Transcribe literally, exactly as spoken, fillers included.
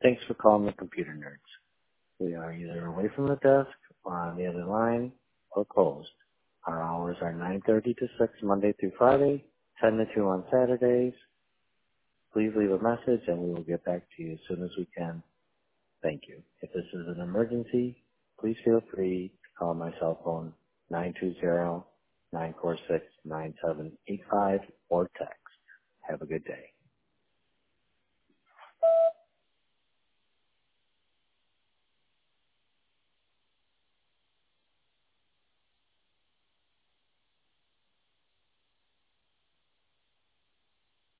Thanks for calling the Computer Nerds. We are either away from the desk or on the other line or closed. Our hours are nine thirty to six Monday through Friday, ten to two on Saturdays. Please leave a message and we will get back to you as soon as we can. Thank you. If this is an emergency, please feel free to call my cell phone nine two zero, nine four six, nine seven eight five or text. Have a good day.